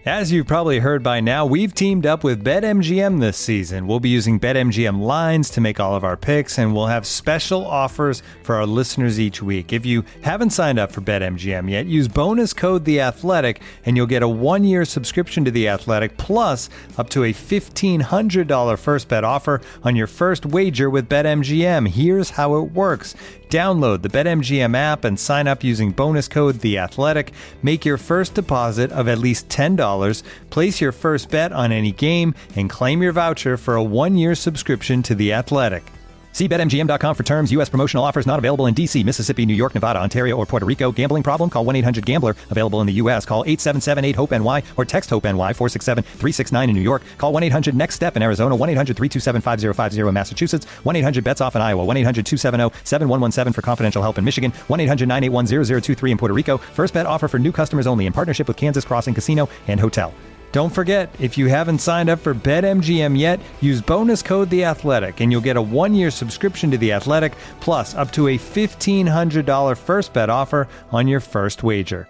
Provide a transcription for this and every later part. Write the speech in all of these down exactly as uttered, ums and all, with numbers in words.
As you've probably heard by now, we've teamed up with BetMGM this season. We'll be using BetMGM lines to make all of our picks, and we'll have special offers for our listeners each week. If you haven't signed up for BetMGM yet, use bonus code The Athletic, and you'll get a one-year subscription to The Athletic, plus up to a fifteen hundred dollars first bet offer on your first wager with BetMGM. Here's how it works. Download the BetMGM app and sign up using bonus code The Athletic. Make your first deposit of at least ten dollars. Place your first bet on any game and claim your voucher for a one-year subscription to The Athletic. See Bet M G M dot com for terms. U S promotional offers not available in D C, Mississippi, New York, Nevada, Ontario, or Puerto Rico. Gambling problem? Call one eight hundred gambler. Available in the U S. Call eight seven seven eight hope N Y or text HOPE-NY four six seven three six nine in New York. Call one eight hundred next step in Arizona. one eight hundred three two seven five zero five zero in Massachusetts. one eight hundred bets off in Iowa. one eight hundred two seven zero seven one one seven for confidential help in Michigan. one eight hundred nine eight one zero zero two three in Puerto Rico. First bet offer for new customers only in partnership with Kansas Crossing Casino and Hotel. Don't forget, if you haven't signed up for BetMGM yet, use bonus code The Athletic, and you'll get a one-year subscription to The Athletic, plus up to a fifteen hundred dollars first bet offer on your first wager.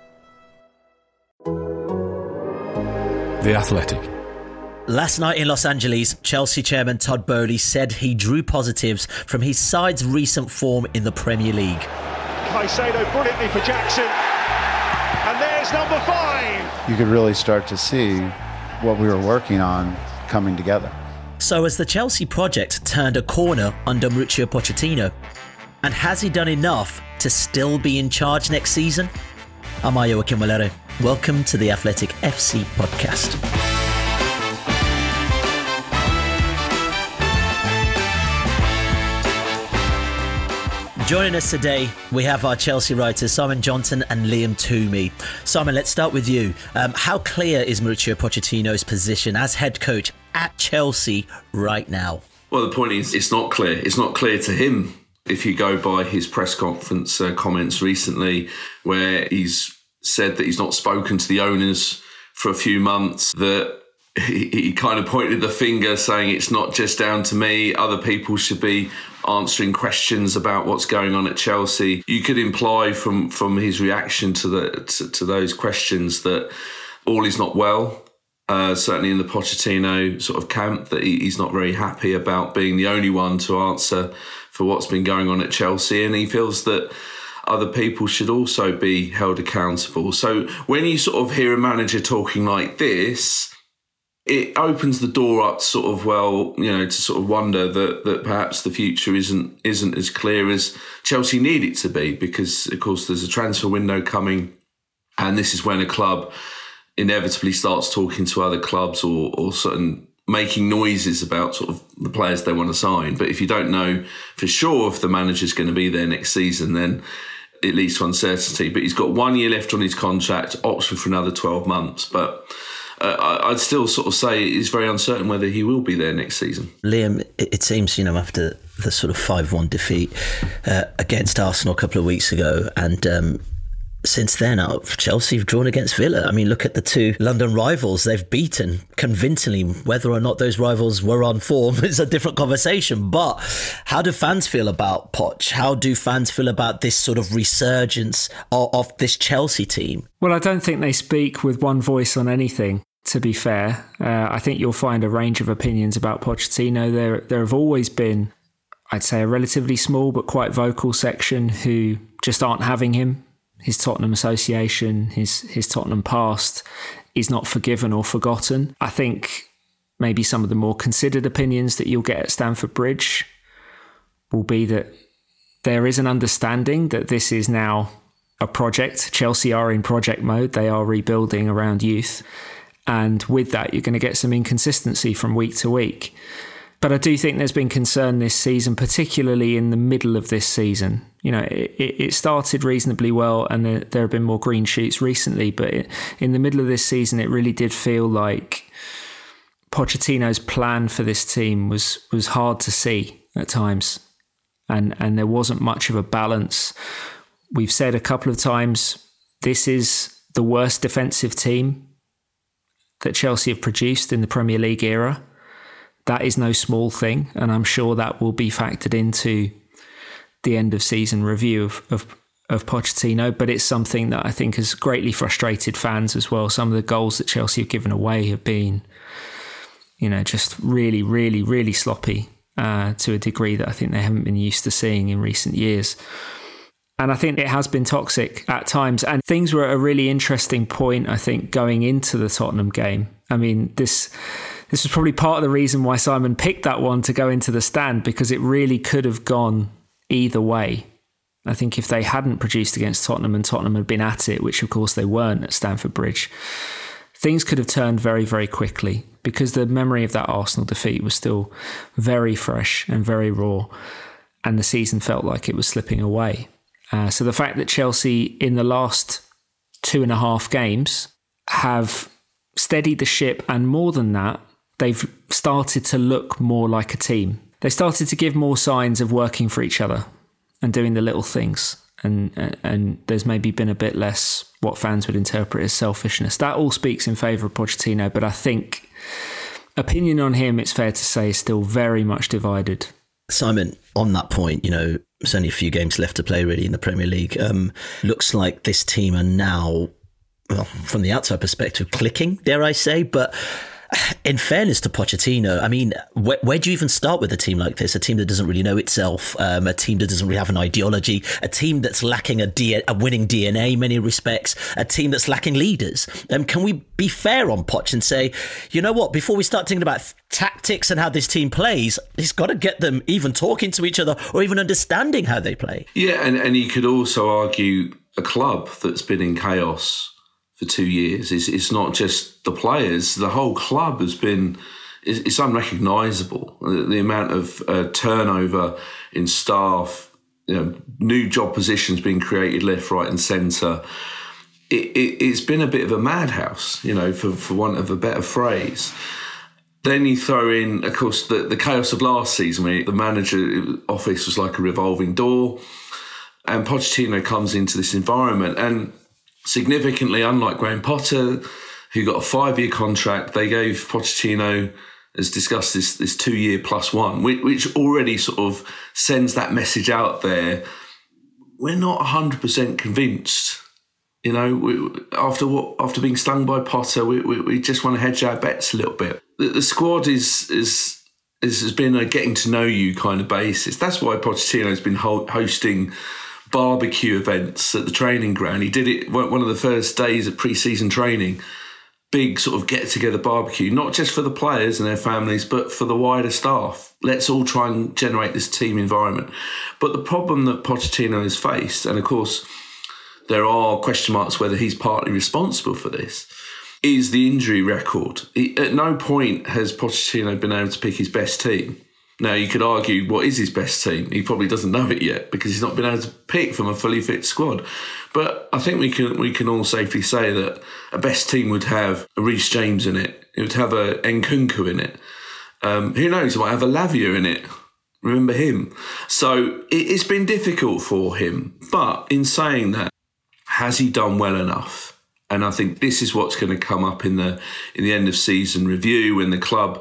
The Athletic. Last night in Los Angeles, Chelsea chairman Todd Boehly said he drew positives from his side's recent form in the Premier League. Caicedo brilliantly for Jackson, and there's number five. You could really start to see what we were working on coming together. So has the Chelsea project turned a corner under Mauricio Pochettino? And has he done enough to still be in charge next season? I'm Ayo Akinwolere. Welcome to the Athletic F C podcast. Joining us today, we have our Chelsea writers, Simon Johnson and Liam Toomey. Simon, let's start with you. Um, how clear is Mauricio Pochettino's position as head coach at Chelsea right now? Well, the point is, it's not clear. It's not clear to him. If you go by his press conference uh, comments recently, where he's said that he's not spoken to the owners for a few months, that he, he kind of pointed the finger saying it's not just down to me, other people should be answering questions about what's going on at Chelsea. You could imply from from his reaction to the to, to those questions that all is not well. Uh, certainly in the Pochettino sort of camp, that he, he's not very happy about being the only one to answer for what's been going on at Chelsea, and he feels that other people should also be held accountable. So when you sort of hear a manager talking like this, it opens the door up to sort of, well, you know, to sort of wonder that that perhaps the future isn't isn't as clear as Chelsea need it to be, because, of course, there's a transfer window coming, and this is when a club inevitably starts talking to other clubs or, or certain making noises about sort of the players they want to sign. But if you don't know for sure if the manager's going to be there next season, then it leads to uncertainty. But he's got one year left on his contract, Oxford for another twelve months. But Uh, I'd still sort of say it's very uncertain whether he will be there next season. Liam, it seems, you know, after the sort of five one defeat uh, against Arsenal a couple of weeks ago, and um, since then, uh, Chelsea have drawn against Villa. I mean, look at the two London rivals they've beaten convincingly. Whether or not those rivals were on form is a different conversation. But how do fans feel about Poch? How do fans feel about this sort of resurgence of, of this Chelsea team? Well, I don't think they speak with one voice on anything, to be fair. Uh, I think you'll find a range of opinions about Pochettino. There, there have always been, I'd say, a relatively small but quite vocal section who just aren't having him. His Tottenham association, his his Tottenham past is not forgiven or forgotten. I think maybe some of the more considered opinions that you'll get at Stamford Bridge will be that there is an understanding that this is now a project. Chelsea are in project mode. They are rebuilding around youth. And with that, you're going to get some inconsistency from week to week. But I do think there's been concern this season, particularly in the middle of this season. You know, it, it started reasonably well, and there, there have been more green shoots recently. But it, in the middle of this season, it really did feel like Pochettino's plan for this team was was hard to see at times. And, and there wasn't much of a balance. We've said a couple of times, this is the worst defensive team that Chelsea have produced in the Premier League era. That is no small thing, and I'm sure that will be factored into the end of season review of, of, of Pochettino, but it's something that I think has greatly frustrated fans as well. Some of the goals that Chelsea have given away have been, you know, just really, really, really sloppy uh, to a degree that I think they haven't been used to seeing in recent years. And I think it has been toxic at times. And things were at a really interesting point, I think, going into the Tottenham game. I mean, this this was probably part of the reason why Simon picked that one to go into the stand, because it really could have gone either way. I think if they hadn't produced against Tottenham and Tottenham had been at it, which of course they weren't at Stamford Bridge, things could have turned very, very quickly, because the memory of that Arsenal defeat was still very fresh and very raw, and the season felt like it was slipping away. Uh, so the fact that Chelsea in the last two and a half games have steadied the ship, and more than that, they've started to look more like a team. They started to give more signs of working for each other and doing the little things. And and there's maybe been a bit less what fans would interpret as selfishness. That all speaks in favour of Pochettino, but I think opinion on him, it's fair to say, is still very much divided. Simon, on that point, you know, there's only a few games left to play really in the Premier League. Um, looks like this team are now, well, from the outside perspective, clicking, dare I say, but in fairness to Pochettino, I mean, where, where do you even start with a team like this? A team that doesn't really know itself, um, a team that doesn't really have an ideology, a team that's lacking a, D- a winning D N A in many respects, a team that's lacking leaders. Um, can we be fair on Poch and say, you know what, before we start thinking about tactics and how this team plays, he's got to get them even talking to each other or even understanding how they play? Yeah, and, and you could also argue a club that's been in chaos for two years. It's, it's not just the players. The whole club has been, it's, it's unrecognisable. The, the amount of uh, turnover in staff, you know, new job positions being created left, right and centre. It, it, it's been a bit of a madhouse, you know, for, for want of a better phrase. Then you throw in, of course, the, the chaos of last season, where the manager office was like a revolving door, and Pochettino comes into this environment. And significantly, unlike Graham Potter, who got a five-year contract, they gave Pochettino, as discussed, this, this two-year plus one, which, which already sort of sends that message out there. We're not one hundred percent convinced. You know, we, after what after being stung by Potter, we, we, we just want to hedge our bets a little bit. The, the squad is is is has been a getting to know you kind of basis. That's why Pochettino has been ho- hosting barbecue events at the training ground. He did it one of the first days of pre-season training. Big sort of get-together barbecue, not just for the players and their families, but for the wider staff. Let's all try and generate this team environment. But the problem that Pochettino has faced, and of course there are question marks whether he's partly responsible for this, is the injury record. He, at no point has Pochettino been able to pick his best team. Now, you could argue, what is his best team? He probably doesn't know it yet because he's not been able to pick from a fully fit squad. But I think we can we can all safely say that a best team would have a Reece James in it. It would have a Nkunku in it. Um, who knows? It might have a Lavia in it. Remember him? So it, it's been difficult for him. But in saying that, has he done well enough? And I think this is what's going to come up in the in the end of season review when the club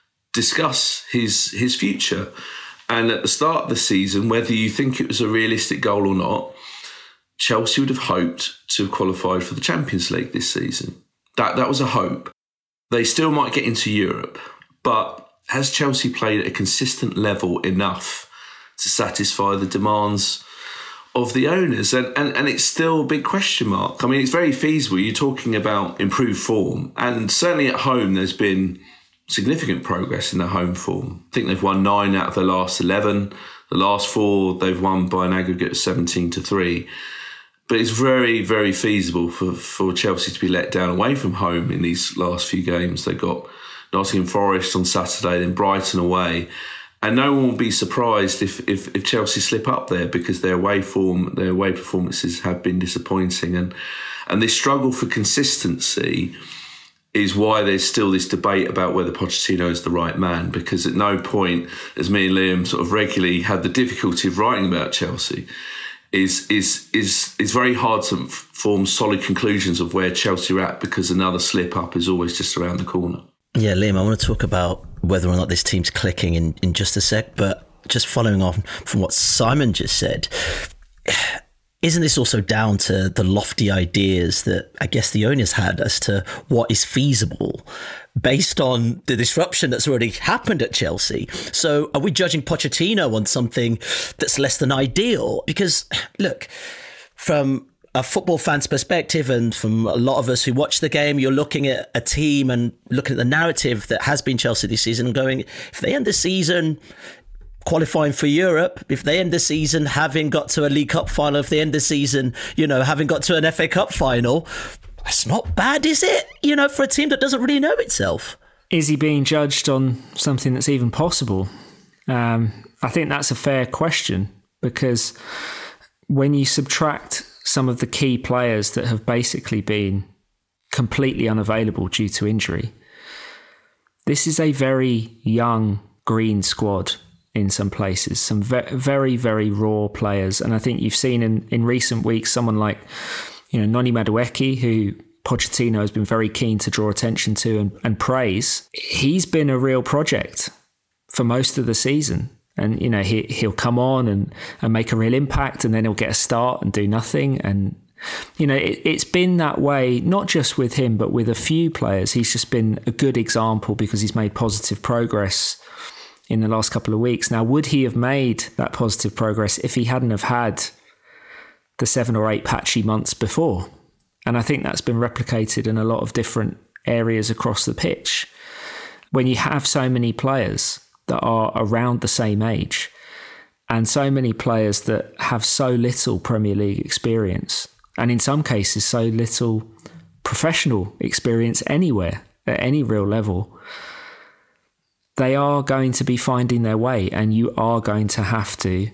discuss his his future. And at the start of the season, whether you think it was a realistic goal or not, Chelsea would have hoped to have qualified for the Champions League this season. That that was a hope. They still might get into Europe, but has Chelsea played at a consistent level enough to satisfy the demands of the owners? And, and and it's still a big question mark. I mean, it's very feasible. You're talking about improved form, and certainly at home there's been significant progress in their home form. I think they've won nine out of their last eleven. The last four they've won by an aggregate of seventeen to three. But it's very, very feasible for, for Chelsea to be let down away from home in these last few games. They've got Nottingham Forest on Saturday, then Brighton away. And no one will be surprised if, if, if Chelsea slip up there, because their away form, their away performances have been disappointing. And, and this struggle for consistency is why there's still this debate about whether Pochettino is the right man, because at no point, as me and Liam sort of regularly had the difficulty of writing about Chelsea, is is is is very hard to form solid conclusions of where Chelsea are at, because another slip up is always just around the corner. Yeah, Liam, I want to talk about whether or not this team's clicking in, in just a sec, but just following on from what Simon just said, isn't this also down to the lofty ideas that I guess the owners had as to what is feasible based on the disruption that's already happened at Chelsea? So are we judging Pochettino on something that's less than ideal? Because, look, from a football fan's perspective and from a lot of us who watch the game, you're looking at a team and looking at the narrative that has been Chelsea this season and going, if they end the season qualifying for Europe, if they end the season having got to a League Cup final, if they end the season, you know, having got to an F A Cup final, that's not bad, is it? You know, for a team that doesn't really know itself. Is he being judged on something that's even possible? Um, I think that's a fair question, because when you subtract some of the key players that have basically been completely unavailable due to injury, this is a very young green squad in some places, some ve- very, very raw players. And I think you've seen in, in recent weeks someone like, you know, Noni Madueke, who Pochettino has been very keen to draw attention to and, and praise. He's been a real project for most of the season. And, you know, he, he'll come on and, and make a real impact, and then he'll get a start and do nothing. And, you know, it, it's been that way, not just with him, but with a few players. He's just been a good example because he's made positive progress in the last couple of weeks. Now, would he have made that positive progress if he hadn't have had the seven or eight patchy months before? And I think that's been replicated in a lot of different areas across the pitch. When you have so many players that are around the same age and so many players that have so little Premier League experience, and in some cases so little professional experience anywhere at any real level, they are going to be finding their way, and you are going to have to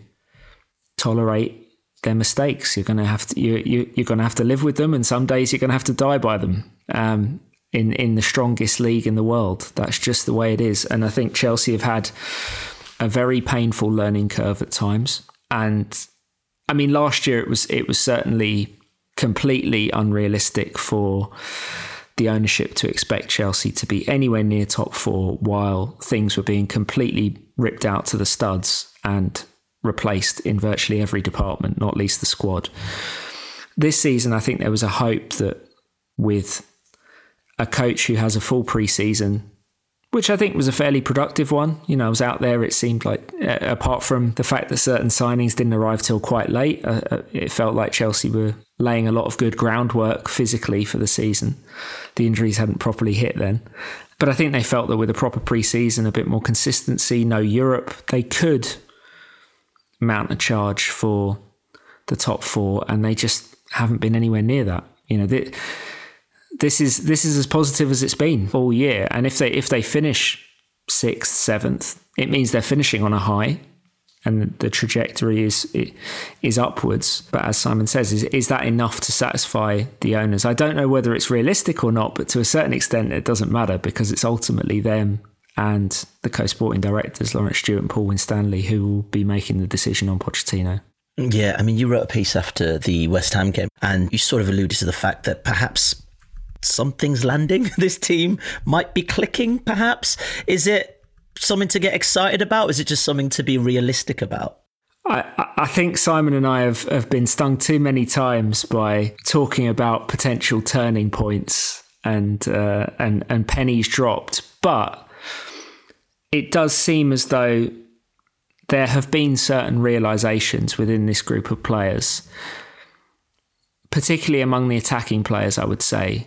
tolerate their mistakes. You're going to have to you, you you're going to have to live with them, and some days you're going to have to die by them. Um, in in the strongest league in the world, that's just the way it is. And I think Chelsea have had a very painful learning curve at times. And I mean, last year it was it was certainly completely unrealistic for the ownership to expect Chelsea to be anywhere near top four while things were being completely ripped out to the studs and replaced in virtually every department, not least the squad. This season, I think there was a hope that with a coach who has a full pre-season, which I think was a fairly productive one. You know, I was out there, it seemed like, uh, apart from the fact that certain signings didn't arrive till quite late, uh, uh, it felt like Chelsea were laying a lot of good groundwork physically for the season. The injuries hadn't properly hit then. But I think they felt that with a proper pre-season, a bit more consistency, no Europe, they could mount a charge for the top four, and they just haven't been anywhere near that. You know, they, This is this is as positive as it's been all year. And if they if they finish sixth, seventh, it means they're finishing on a high, and the trajectory is is upwards. But as Simon says, is is that enough to satisfy the owners? I don't know whether it's realistic or not, but to a certain extent, it doesn't matter, because it's ultimately them and the co-sporting directors, Lawrence Stewart and Paul Winstanley, who will be making the decision on Pochettino. Yeah, I mean, you wrote a piece after the West Ham game, and you sort of alluded to the fact that perhaps something's landing. This team might be clicking, perhaps. Is it something to get excited about? Is it just something to be realistic about? I, I think Simon and I have, have been stung too many times by talking about potential turning points and uh, and and pennies dropped. But it does seem as though there have been certain realisations within this group of players, particularly among the attacking players, I would say,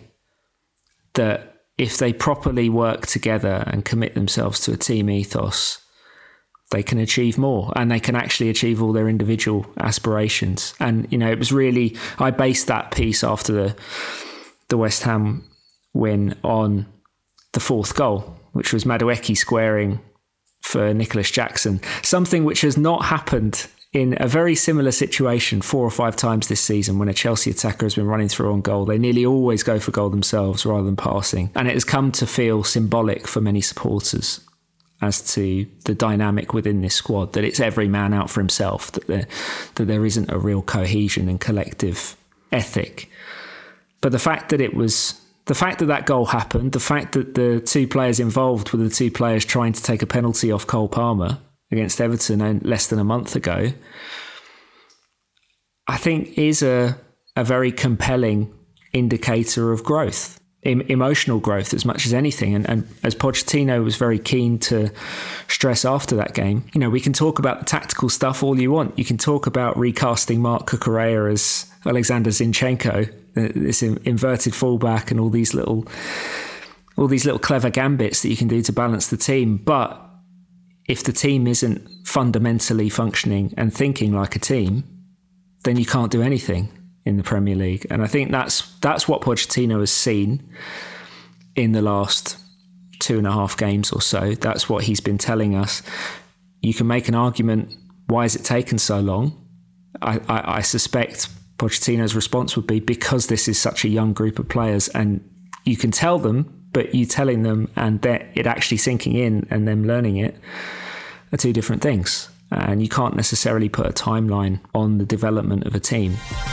that if they properly work together and commit themselves to a team ethos, they can achieve more, and they can actually achieve all their individual aspirations. And, you know, it was really, I based that piece after the the West Ham win on the fourth goal, which was Madueke squaring for Nicholas Jackson, something which has not happened in a very similar situation four or five times this season. When a Chelsea attacker has been running through on goal, they nearly always go for goal themselves rather than passing. And it has come to feel symbolic for many supporters as to the dynamic within this squad, that it's every man out for himself, that there, that there isn't a real cohesion and collective ethic. But the fact that it was, the fact that that goal happened, the fact that the two players involved were the two players trying to take a penalty off Cole Palmer against Everton less than a month ago, I think is a, a very compelling indicator of growth, em- emotional growth as much as anything. And, and as Pochettino was very keen to stress after that game, you know, we can talk about the tactical stuff all you want. You can talk about recasting Mark Cucurella as Alexander Zinchenko, this inverted fullback, and all these little all these little clever gambits that you can do to balance the team. But if the team isn't fundamentally functioning and thinking like a team, then you can't do anything in the Premier League. And I think that's that's what Pochettino has seen in the last two and a half games or so. That's what he's been telling us. You can make an argument, why has it taken so long? I, I, I suspect Pochettino's response would be because this is such a young group of players, and you can tell them, but you telling them and it actually sinking in and them learning it are two different things. And you can't necessarily put a timeline on the development of a team.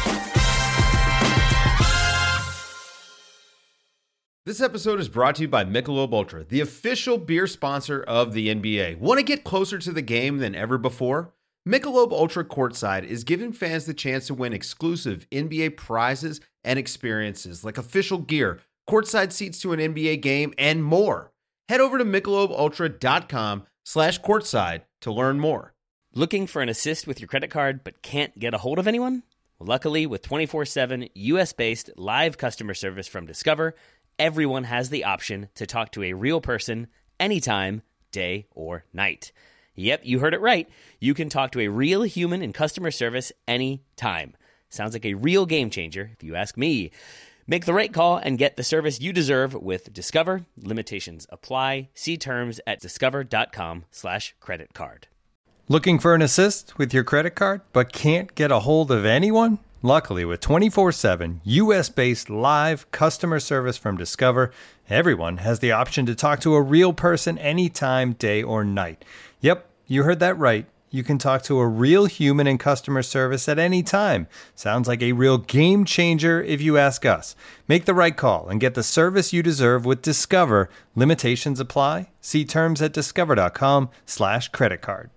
This episode is brought to you by Michelob Ultra, the official beer sponsor of the N B A. Want to get closer to the game than ever before? Michelob Ultra Courtside is giving fans the chance to win exclusive N B A prizes and experiences like official gear, courtside seats to an N B A game, and more. Head over to michelobultra.com slash courtside to learn more. Looking for an assist with your credit card but can't get a hold of anyone? Well, luckily, with twenty-four seven U S-based live customer service from Discover, everyone has the option to talk to a real person anytime, day or night. Yep, you heard it right. You can talk to a real human in customer service anytime. Sounds like a real game changer, if you ask me. Make the right call and get the service you deserve with Discover. Limitations apply. See terms at discover.com slash credit card. Looking for an assist with your credit card but can't get a hold of anyone? Luckily, with twenty-four seven U S-based live customer service from Discover, everyone has the option to talk to a real person anytime, day or night. Yep, you heard that right. You can talk to a real human in customer service at any time. Sounds like a real game changer if you ask us. Make the right call and get the service you deserve with Discover. Limitations apply. See terms at discover.com slash credit card.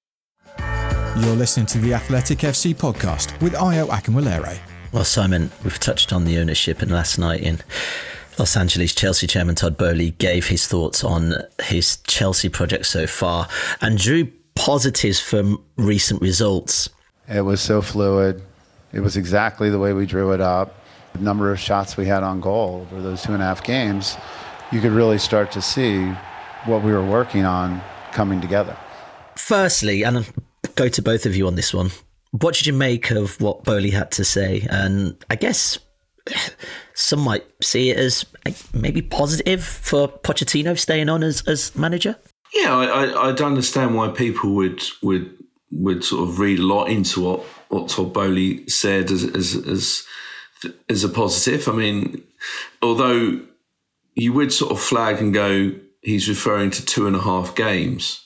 You're listening to the Athletic F C podcast with Ayo Akinwolere. Well, Simon, we've touched on the ownership, and last night in Los Angeles, Chelsea chairman Todd Boehly gave his thoughts on his Chelsea project so far and drew positives from recent results. It was so fluid. It was exactly the way we drew it up. The number of shots we had on goal over those two and a half games, you could really start to see what we were working on coming together. Firstly, and I'll go to both of you on this one, what did you make of what Boehly had to say? And I guess some might see it as maybe positive for Pochettino staying on as, as manager. Yeah, I, I, I'd understand why people would would would sort of read a lot into what, what Todd Boehly said as, as as as a positive. I mean, although you would sort of flag and go, he's referring to two and a half games.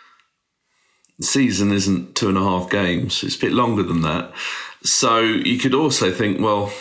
The season isn't two and a half games. It's a bit longer than that. So you could also think, well,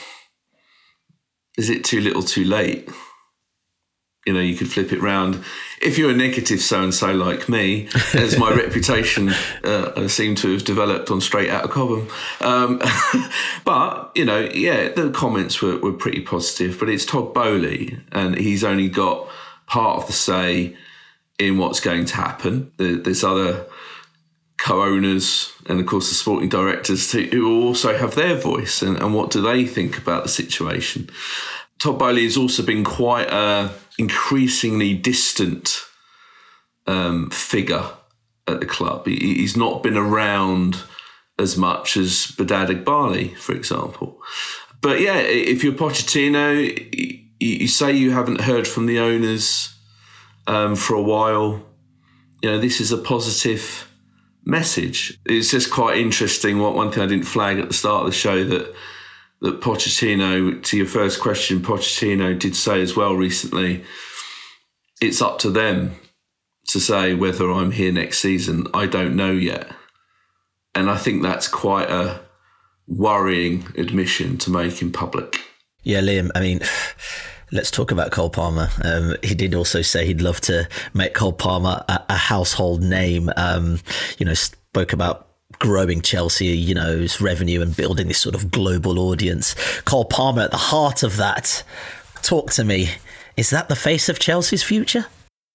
is it too little too late? You know, you could flip it round. If you're a negative so-and-so like me, as my reputation uh, seemed to have developed on Straight Outta Cobham. Um, but, you know, yeah, the comments were, were pretty positive. But it's Todd Boehly, and he's only got part of the say in what's going to happen. There's other co-owners and, of course, the sporting directors who also have their voice, and, and what do they think about the situation. Todd Boehly has also been quite a increasingly distant um, figure at the club. He, he's not been around as much as Badad Iqbali, for example. But yeah, if you're Pochettino, you, you say you haven't heard from the owners um, for a while. You know, this is a positive message. It's just quite interesting. What one thing I didn't flag at the start of the show that that Pochettino, to your first question, Pochettino did say as well recently, it's up to them to say whether I'm here next season. I don't know yet. And I think that's quite a worrying admission to make in public. Yeah, Liam, I mean, let's talk about Cole Palmer. Um, he did also say he'd love to make Cole Palmer a, a household name. Um, you know, spoke about growing Chelsea's revenue and building this sort of global audience. Cole Palmer at the heart of that. Talk to me. Is that the face of Chelsea's future?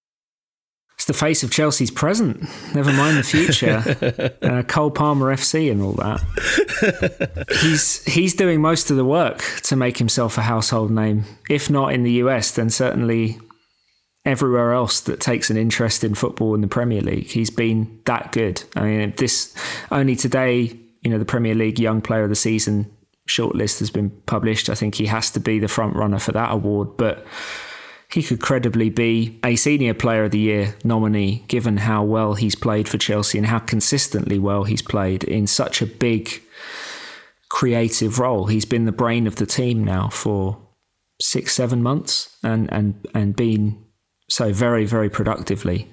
It's the face of Chelsea's present. Never mind the future. uh, Cole Palmer F C and all that. He's he's doing most of the work to make himself a household name. If not in the U S, then certainly everywhere else that takes an interest in football in the Premier League. He's been that good. I mean, this only today, you know, the Premier League Young Player of the Season shortlist has been published. I think he has to be the front runner for that award, but he could credibly be a Senior Player of the Year nominee, given how well he's played for Chelsea and how consistently well he's played in such a big creative role. He's been the brain of the team now for six, seven months and, and, and been so very, very productively.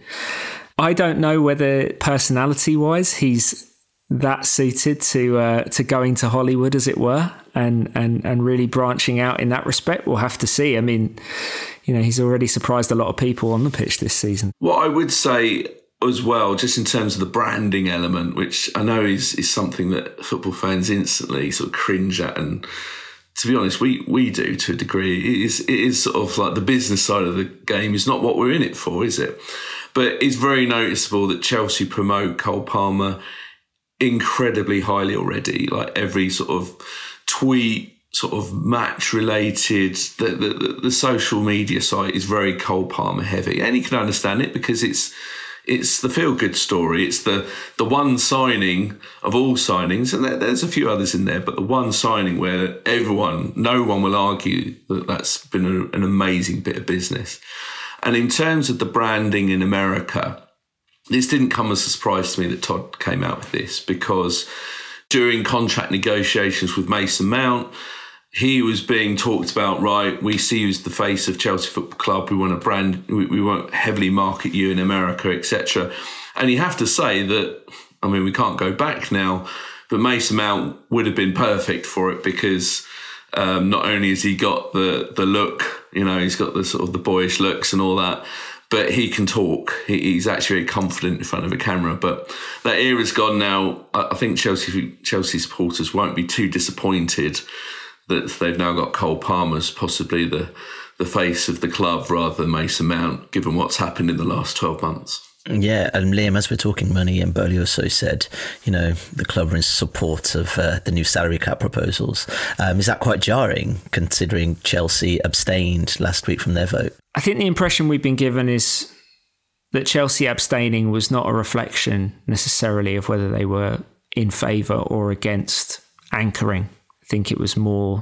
I don't know whether personality-wise he's that suited to uh, to going to Hollywood, as it were, and, and, and really branching out in that respect. We'll have to see. I mean, you know, he's already surprised a lot of people on the pitch this season. What I would say as well, just in terms of the branding element, which I know is, is something that football fans instantly sort of cringe at, and to be honest, we, we do to a degree. It is, it is sort of like the business side of the game is not what we're in it for, is it? But it's very noticeable that Chelsea promote Cole Palmer incredibly highly already. Like every sort of tweet, sort of match related, the, the, the social media site is very Cole Palmer heavy. And you can understand it because it's it's the feel-good story. It's the the one signing of all signings, and there, there's a few others in there, but the one signing where everyone, no one will argue that that's been a, an amazing bit of business. And in terms of the branding in America, this didn't come as a surprise to me that Todd came out with this, because during contract negotiations with Mason Mount, he was being talked about, right, we see you as the face of Chelsea Football Club. We want to brand, we, we won't heavily market you in America, et cetera. And you have to say that, I mean, we can't go back now, but Mason Mount would have been perfect for it, because um, not only has he got the the look, you know, he's got the sort of the boyish looks and all that, but he can talk. He, he's actually very confident in front of a camera. But that era's gone now. I, I think Chelsea Chelsea supporters won't be too disappointed that they've now got Cole Palmer as possibly the, the face of the club rather than Mason Mount, given what's happened in the last twelve months. Yeah, and Liam, as we're talking money, and Bowley also said, you know, the club are in support of uh, the new salary cap proposals. Um, is that quite jarring, considering Chelsea abstained last week from their vote? I think the impression we've been given is that Chelsea abstaining was not a reflection necessarily of whether they were in favour or against anchoring. I think it was more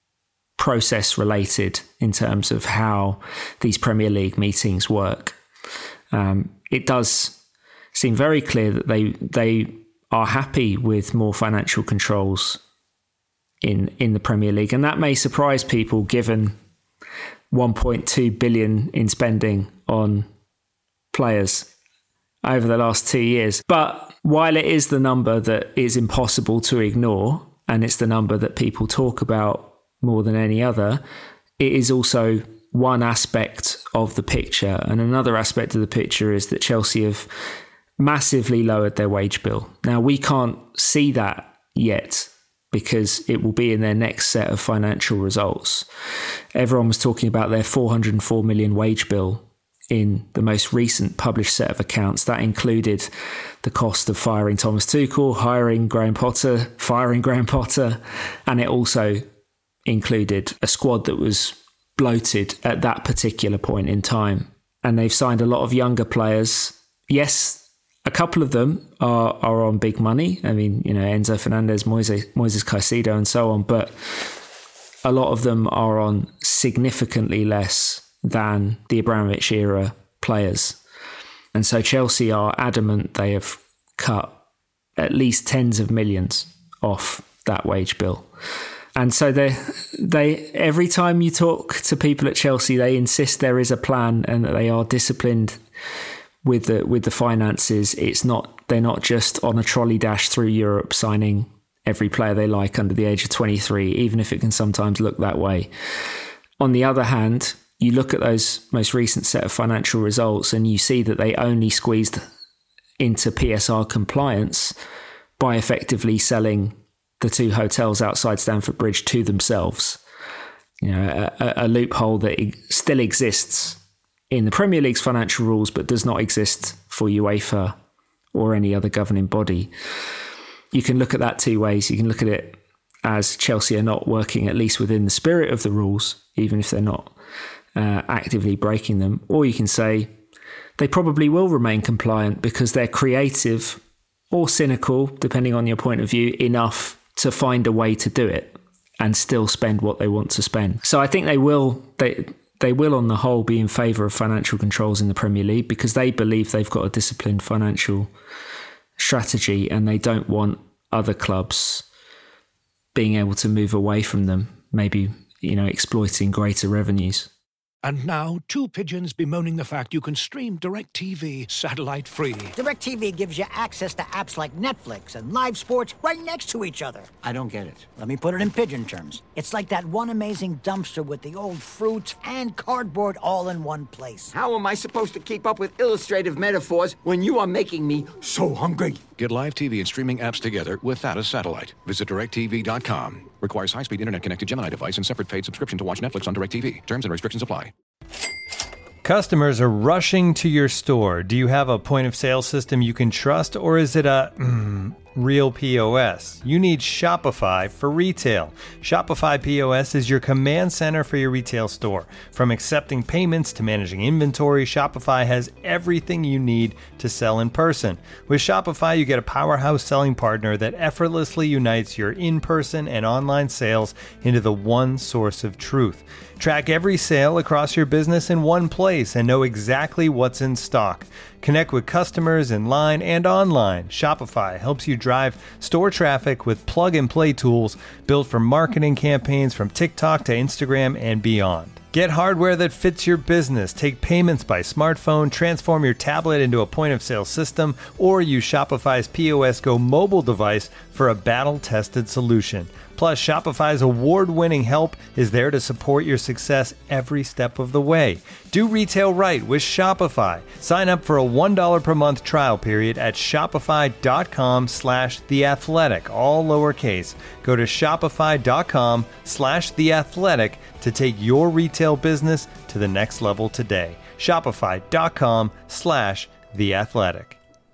process related in terms of how these Premier League meetings work. Um, it does seem very clear that they they are happy with more financial controls in in the Premier League, and that may surprise people given one point two billion in spending on players over the last two years. But while it is the number that is impossible to ignore, and it's the number that people talk about more than any other, it is also one aspect of the picture. And another aspect of the picture is that Chelsea have massively lowered their wage bill. Now, we can't see that yet because it will be in their next set of financial results. Everyone was talking about their four hundred four million wage bill in the most recent published set of accounts. That included the cost of firing Thomas Tuchel, hiring Graham Potter, firing Graham Potter, and it also included a squad that was bloated at that particular point in time. And they've signed a lot of younger players. Yes, a couple of them are are on big money. I mean, you know, Enzo Fernandez, Moises, Moises Caicedo and so on, but a lot of them are on significantly less than the Abramovich era players. And so Chelsea are adamant they have cut at least tens of millions off that wage bill. And so they, they every time you talk to people at Chelsea, they insist there is a plan and that they are disciplined with the with the finances. It's not they're not just on a trolley dash through Europe signing every player they like under the age of twenty-three, even if it can sometimes look that way. On the other hand, you look at those most recent set of financial results and you see that they only squeezed into P S R compliance by effectively selling the two hotels outside Stamford Bridge to themselves. You know, a, a loophole that still exists in the Premier League's financial rules, but does not exist for UEFA or any other governing body. You can look at that two ways. You can look at it as Chelsea are not working, at least within the spirit of the rules, even if they're not uh, actively breaking them. Or you can say they probably will remain compliant because they're creative or cynical, depending on your point of view, enough to find a way to do it and still spend what they want to spend. So I think they will they they will on the whole be in favour of financial controls in the Premier League because they believe they've got a disciplined financial strategy and they don't want other clubs being able to move away from them, maybe, you know, exploiting greater revenues. And now, two pigeons bemoaning the fact you can stream DirecTV satellite-free. DirecTV gives you access to apps like Netflix and live sports right next to each other. I don't get it. Let me put it in pigeon terms. It's like that one amazing dumpster with the old fruits and cardboard all in one place. How am I supposed to keep up with illustrative metaphors when you are making me so hungry? Get live T V and streaming apps together without a satellite. Visit direct T V dot com. Requires high-speed internet-connected Gemini device and separate paid subscription to watch Netflix on DirecTV. Terms and restrictions apply. Customers are rushing to your store. Do you have a point-of-sale system you can trust, or is it a mm, real P O S? You need Shopify for retail. Shopify P O S is your command center for your retail store. From accepting payments to managing inventory, Shopify has everything you need to sell in person. With Shopify, you get a powerhouse selling partner that effortlessly unites your in-person and online sales into the one source of truth. Track every sale across your business in one place and know exactly what's in stock. Connect with customers in line and online. Shopify helps you drive store traffic with plug-and-play tools built for marketing campaigns from TikTok to Instagram and beyond. Get hardware that fits your business. Take payments by smartphone, transform your tablet into a point-of-sale system, or use Shopify's P O S Go mobile device for a battle-tested solution. Plus, Shopify's award-winning help is there to support your success every step of the way. Do retail right with Shopify. Sign up for a one dollar per month trial period at shopify.com slash theathletic, all lowercase. Go to shopify.com slash theathletic to take your retail business to the next level today. Shopify.com slash theathletic.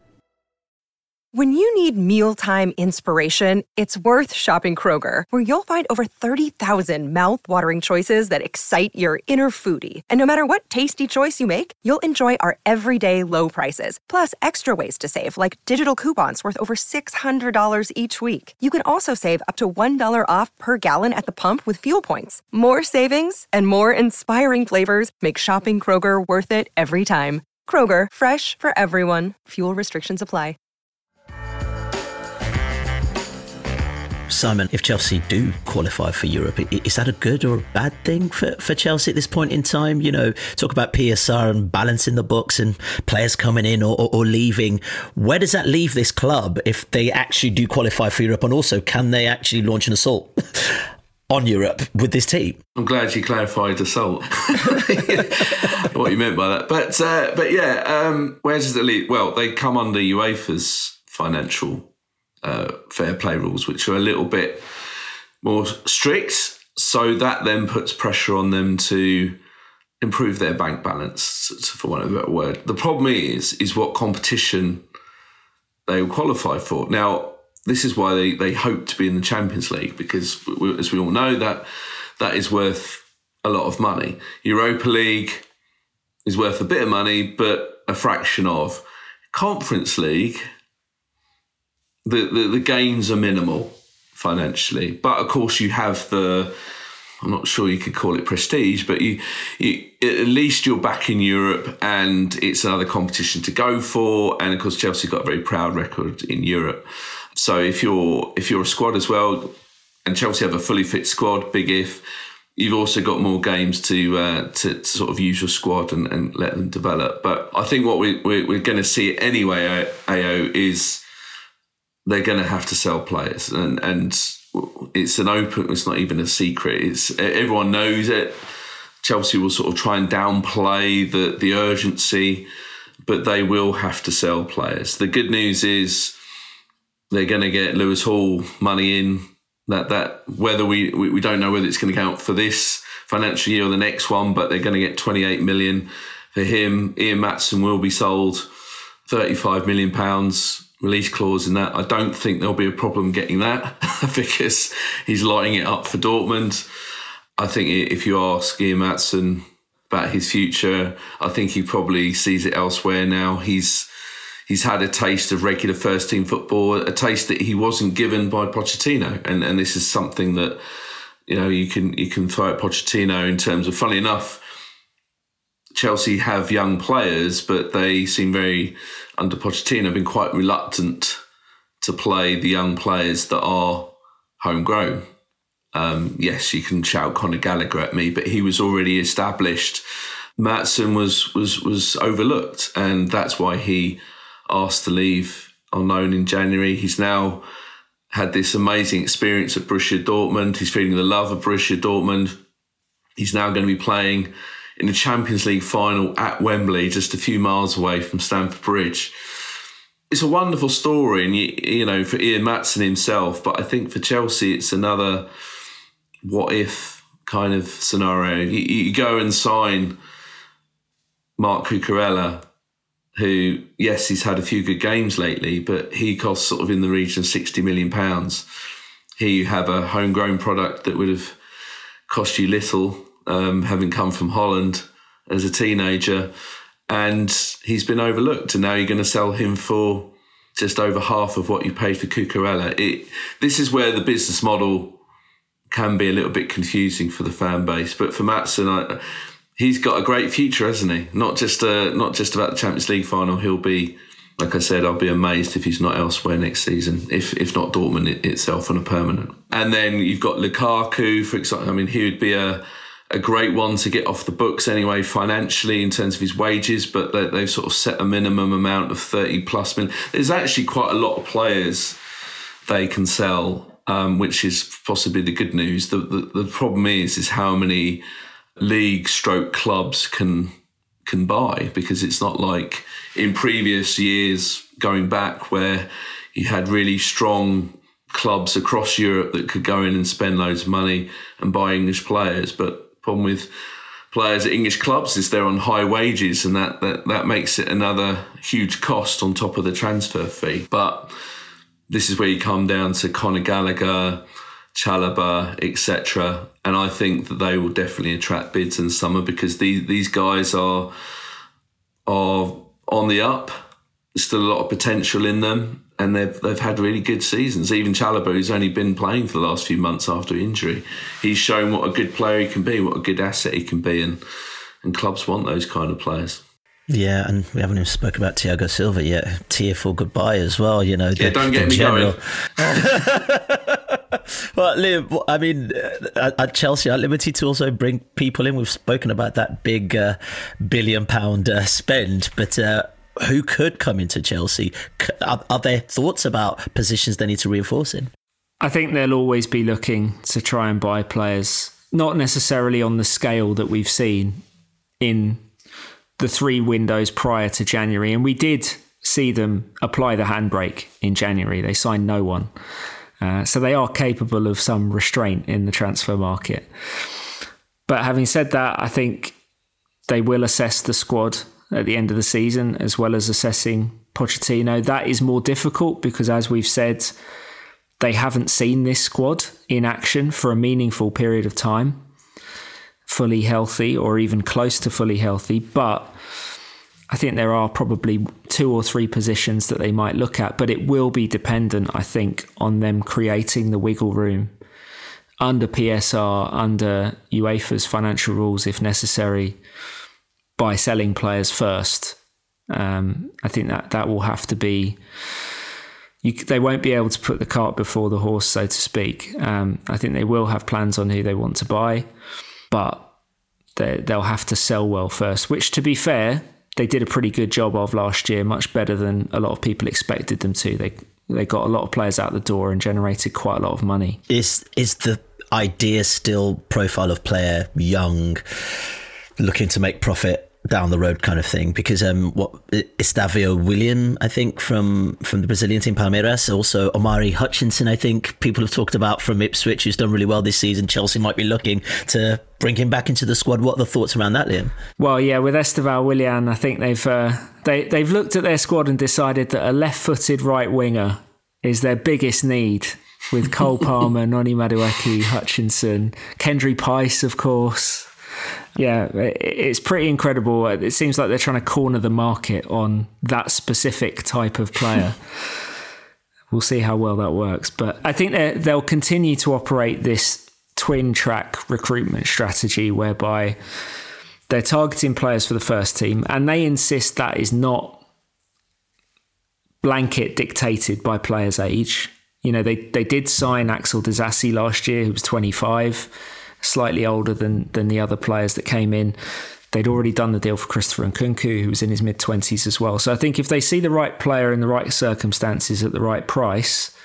When you need mealtime inspiration, it's worth shopping Kroger, where you'll find over thirty thousand mouth-watering choices that excite your inner foodie. And no matter what tasty choice you make, you'll enjoy our everyday low prices, plus extra ways to save, like digital coupons worth over six hundred dollars each week. You can also save up to one dollar off per gallon at the pump with fuel points. More savings and more inspiring flavors make shopping Kroger worth it every time. Kroger, fresh for everyone. Fuel restrictions apply. Simon, if Chelsea do qualify for Europe, is that a good or a bad thing for, for Chelsea at this point in time? You know, talk about P S R and balancing the books and players coming in or, or, or leaving. Where does that leave this club if they actually do qualify for Europe? And also, can they actually launch an assault on Europe with this team? I'm glad you clarified assault. What you meant by that. But, uh, but yeah, um, where does it leave? Well, they come under UEFA's financial Uh, fair play rules, which are a little bit more strict. So that then puts pressure on them to improve their bank balance, for want of a better word. The problem is, is what competition they will qualify for. Now, this is why they, they hope to be in the Champions League, because we, as we all know, that that is worth a lot of money. Europa League is worth a bit of money, but a fraction of. Conference League, The, the the gains are minimal financially, but of course you have the, I'm not sure you could call it prestige, but you, you at least you're back in Europe and it's another competition to go for. And of course Chelsea got a very proud record in Europe. So if you're if you're a squad as well, and Chelsea have a fully fit squad, big if, you've also got more games to uh, to, to sort of use your squad and, and let them develop. But I think what we, we we're going to see anyway, A O, is they're going to have to sell players, and and it's an open. It's not even a secret. It's everyone knows it. Chelsea will sort of try and downplay the the urgency, but they will have to sell players. The good news is they're going to get Lewis Hall money in. That that whether we, we, we don't know whether it's going to count for this financial year or the next one, but they're going to get twenty-eight million for him. Ian Maatsen will be sold thirty-five million pounds release clause in that. I don't think there'll be a problem getting that because he's lighting it up for Dortmund. I think if you ask Ian Maatsen about his future, I think he probably sees it elsewhere now. He's he's had a taste of regular first team football, a taste that he wasn't given by Pochettino, and and this is something that, you know, you can you can throw at Pochettino in terms of, funnily enough, Chelsea have young players, but they seem very, under Pochettino, been quite reluctant to play the young players that are homegrown. Um, yes, you can shout Conor Gallagher at me, but he was already established. Maatsen was was was overlooked, and that's why he asked to leave on loan in January. He's now had this amazing experience at Borussia Dortmund. He's feeling the love of Borussia Dortmund. He's now going to be playing in the Champions League final at Wembley, just a few miles away from Stamford Bridge. It's a wonderful story, and you, you know, for Ian Maatsen himself, but I think for Chelsea, it's another what-if kind of scenario. You, you go and sign Marc Cucurella, who, yes, he's had a few good games lately, but he costs sort of in the region of sixty million pounds. Here you have a homegrown product that would have cost you little, um, having come from Holland as a teenager, and he's been overlooked, and now you're going to sell him for just over half of what you paid for Cucurella. It, this is where the business model can be a little bit confusing for the fan base. But for Maatsen, I, he's got a great future, hasn't he? Not just uh, not just about the Champions League final. He'll be, like I said, I'll be amazed if he's not elsewhere next season, if if not Dortmund it, itself on a permanent. And then you've got Lukaku, for example. I mean, he would be a a great one to get off the books anyway financially in terms of his wages, but they, they've sort of set a minimum amount of thirty plus million. There's actually quite a lot of players they can sell, um, which is possibly the good news. The, the the problem is is how many league stroke clubs can can buy, because it's not like in previous years going back where you had really strong clubs across Europe that could go in and spend loads of money and buy English players. But problem with players at English clubs is they're on high wages, and that, that that makes it another huge cost on top of the transfer fee. But this is where you come down to Conor Gallagher, Chalobah, et cetera. And I think that they will definitely attract bids in summer, because these these guys are are on the up. There's still a lot of potential in them, and they've they've had really good seasons. Even Chalobah, who's only been playing for the last few months after injury, he's shown what a good player he can be, what a good asset he can be, and and clubs want those kind of players. Yeah, and we haven't even spoken about Thiago Silva yet. Tearful goodbye as well, you know. Yeah, the, don't get me general. going. Well, Liam, I mean, at, at Chelsea, at liberty to also bring people in. We've spoken about that big uh, billion pound uh, spend, but uh, who could come into Chelsea? Are, are there thoughts about positions they need to reinforce in? I think they'll always be looking to try and buy players, not necessarily on the scale that we've seen in the three windows prior to January. And we did see them apply the handbrake in January. They signed no one. Uh, so they are capable of some restraint in the transfer market. But having said that, I think they will assess the squad at the end of the season, as well as assessing Pochettino. That is more difficult because, as we've said, they haven't seen this squad in action for a meaningful period of time, fully healthy or even close to fully healthy. But I think there are probably two or three positions that they might look at, but it will be dependent, I think, on them creating the wiggle room under P S R, under UEFA's financial rules, if necessary, by selling players first. Um, I think that that will have to be... You, they won't be able to put the cart before the horse, so to speak. Um, I think they will have plans on who they want to buy, but they, they'll have to sell well first, which, to be fair, they did a pretty good job of last year, much better than a lot of people expected them to. They they got a lot of players out the door and generated quite a lot of money. Is is the idea still profile of player young, looking to make profit down the road kind of thing, because um, what Estavio William, I think, from from the Brazilian team Palmeiras, also Omari Hutchinson, I think people have talked about from Ipswich, who's done really well this season. Chelsea might be looking to bring him back into the squad. What are the thoughts around that, Liam? Well, yeah, with Estavio William, I think they've uh, they they've looked at their squad and decided that a left-footed right winger is their biggest need. With Cole Palmer, Noni Madueke, Hutchinson, Kendry Pice, of course. Yeah, it's pretty incredible. It seems like they're trying to corner the market on that specific type of player. We'll see how well that works. But I think they'll continue to operate this twin track recruitment strategy whereby they're targeting players for the first team, and they insist that is not blanket dictated by players' age. You know, they, they did sign Axel Disasi last year, who was twenty-five, slightly older than than the other players that came in. They'd already done the deal for Christopher Nkunku, who was in his mid-twenties as well. So I think if they see the right player in the right circumstances at the right price,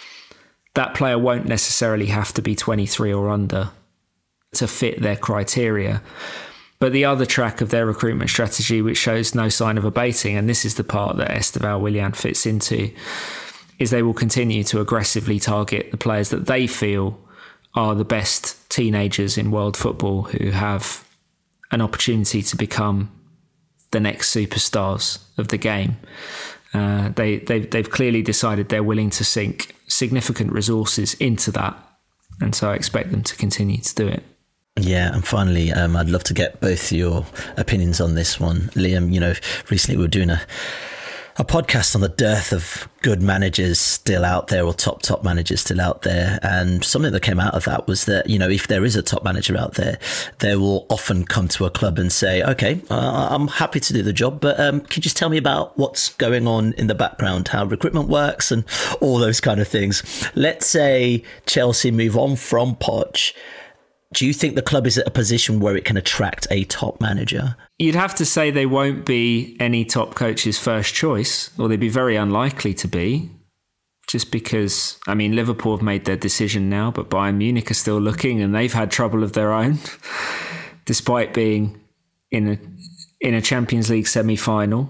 that player won't necessarily have to be twenty-three or under to fit their criteria. But the other track of their recruitment strategy, which shows no sign of abating, and this is the part that Estavio William fits into, is they will continue to aggressively target the players that they feel are the best teenagers in world football who have an opportunity to become the next superstars of the game. Uh, they, they've, they've clearly decided they're willing to sink significant resources into that. And so I expect them to continue to do it. Yeah, and finally, um, I'd love to get both your opinions on this one. Liam, you know, recently we were doing a A podcast on the dearth of good managers still out there, or top, top managers still out there. And something that came out of that was that, you know, if there is a top manager out there, they will often come to a club and say, okay, uh, I'm happy to do the job, but um, can you just tell me about what's going on in the background, how recruitment works and all those kind of things. Let's say Chelsea move on from Poch. Do you think the club is at a position where it can attract a top manager? You'd have to say they won't be any top coach's first choice, or they'd be very unlikely to be, just because, I mean, Liverpool have made their decision now, but Bayern Munich are still looking, and they've had trouble of their own, despite being in a in a Champions League semi-final.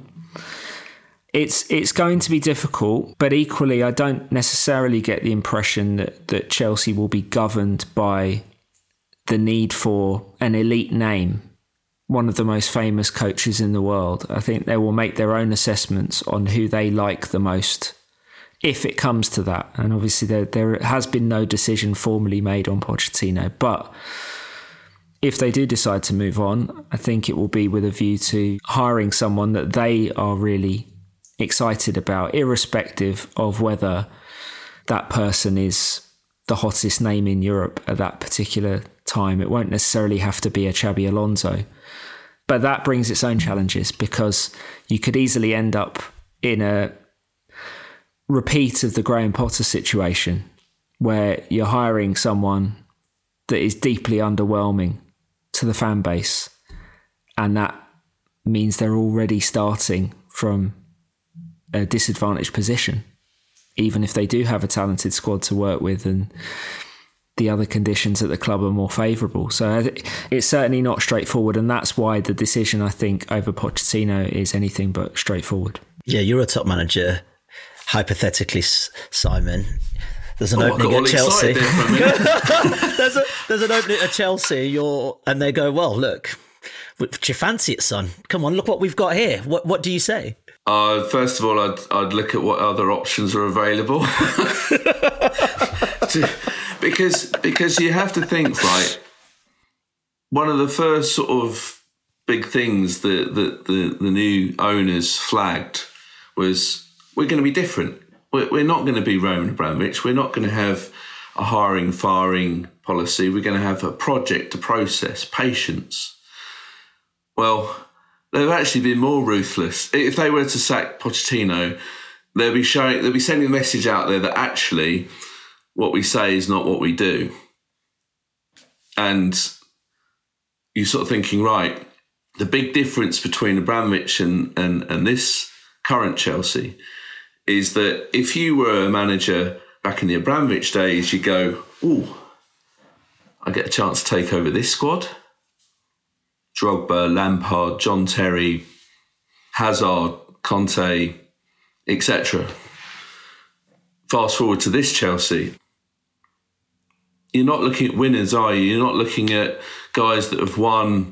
It's it's going to be difficult, but equally, I don't necessarily get the impression that, that Chelsea will be governed by the need for an elite name, one of the most famous coaches in the world. I think they will make their own assessments on who they like the most, if it comes to that. And obviously there, there has been no decision formally made on Pochettino, but if they do decide to move on, I think it will be with a view to hiring someone that they are really excited about, irrespective of whether that person is the hottest name in Europe at that particular time. It won't necessarily have to be a Xabi Alonso, but that brings its own challenges, because you could easily end up in a repeat of the Graham Potter situation, where you're hiring someone that is deeply underwhelming to the fan base, and that means they're already starting from a disadvantaged position, even if they do have a talented squad to work with and the other conditions at the club are more favourable. So it's certainly not straightforward, and that's why the decision, I think, over Pochettino is anything but straightforward. Yeah, you're a top manager, hypothetically, Simon. There's an oh, opening at Chelsea. there's, a, there's an opening at Chelsea, you're, and they go, well, look, do you fancy it, son? Come on, look what we've got here. What What do you say? Uh, first of all, I'd, I'd look at what other options are available. to, because because you have to think, right, one of the first sort of big things that, that the, the new owners flagged was, we're going to be different. We're, we're not going to be Roman Abramovich. We're not going to have a hiring, firing policy. We're going to have a project, a process, patience. Well, they've actually been more ruthless. If they were to sack Pochettino, they'll be showing, they'll be sending a message out there that actually what we say is not what we do. And you're sort of thinking, right, the big difference between Abramovich and, and, and this current Chelsea is that if you were a manager back in the Abramovich days, you go, ooh, I get a chance to take over this squad. Drogba, Lampard, John Terry, Hazard, Conte, et cetera. Fast forward to this Chelsea. You're not looking at winners, are you? You're not looking at guys that have won,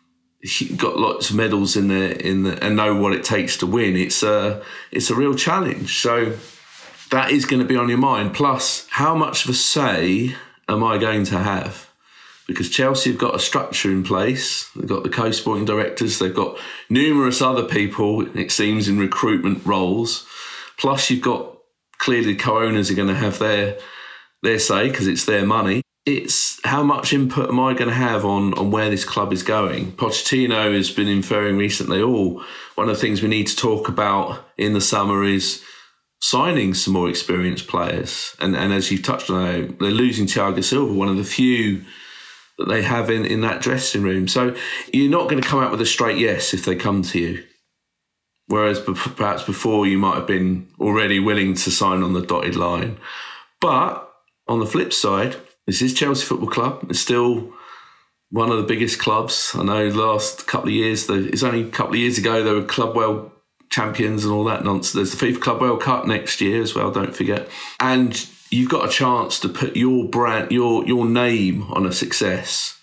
got lots of medals in there, in the, and know what it takes to win. It's a, it's a real challenge. So that is going to be on your mind. Plus, how much of a say am I going to have? Because Chelsea have got a structure in place. They've got the co-sporting directors. They've got numerous other people, it seems, in recruitment roles. Plus, you've got clearly co-owners are going to have their their say because it's their money. It's how much input am I going to have on, on where this club is going? Pochettino has been inferring recently, oh, one of the things we need to talk about in the summer is signing some more experienced players. And, and as you've touched on, they're losing Thiago Silva, one of the few that they have in, in that dressing room. So you're not going to come out with a straight yes if they come to you. Whereas perhaps before you might have been already willing to sign on the dotted line. But on the flip side, this is Chelsea Football Club. It's still one of the biggest clubs. I know the last couple of years, it's only a couple of years ago, they were Club World champions and all that nonsense. There's the FIFA Club World Cup next year as well, don't forget. And you've got a chance to put your brand, your your name on a success.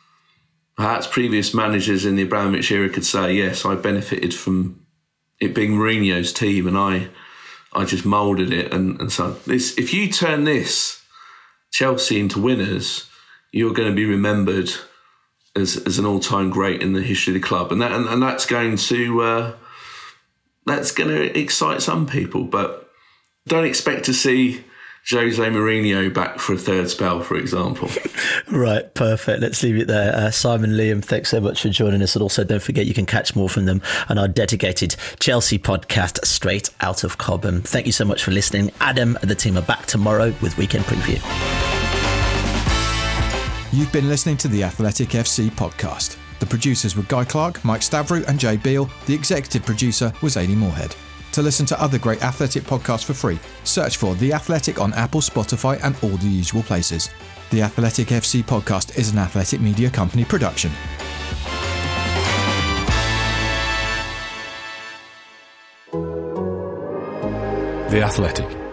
Perhaps previous managers in the Abramovich era could say, yes, I benefited from it being Mourinho's team and I I just moulded it. And, and so this, if you turn this Chelsea into winners, you're going to be remembered as as an all-time great in the history of the club. And that and, and that's going to uh, that's going to excite some people. But don't expect to see Jose Mourinho back for a third spell, for example. Right, perfect. Let's leave it there. Uh, Simon, Liam, thanks so much for joining us. And also don't forget you can catch more from them on our dedicated Chelsea podcast, Straight Out of Cobham. Thank you so much for listening. Adam and the team are back tomorrow with Weekend Preview. You've been listening to the Athletic F C podcast. The producers were Guy Clark, Mike Stavrou and Jay Beale. The executive producer was Amy Moorhead. To listen to other great Athletic podcasts for free, search for The Athletic on Apple, Spotify and all the usual places. The Athletic F C podcast is an Athletic Media Company production. The Athletic.